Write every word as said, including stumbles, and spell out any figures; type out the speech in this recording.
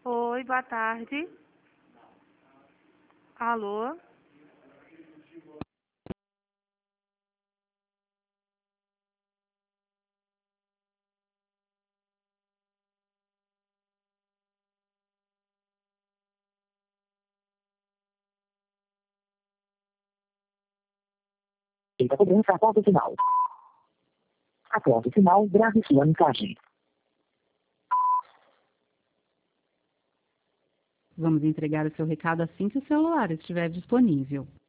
Oi, boa tarde. Alô? Feita a cobrança após o sinal. Após o sinal, grave sua mensagem. Vamos entregar o seu recado assim que o celular estiver disponível.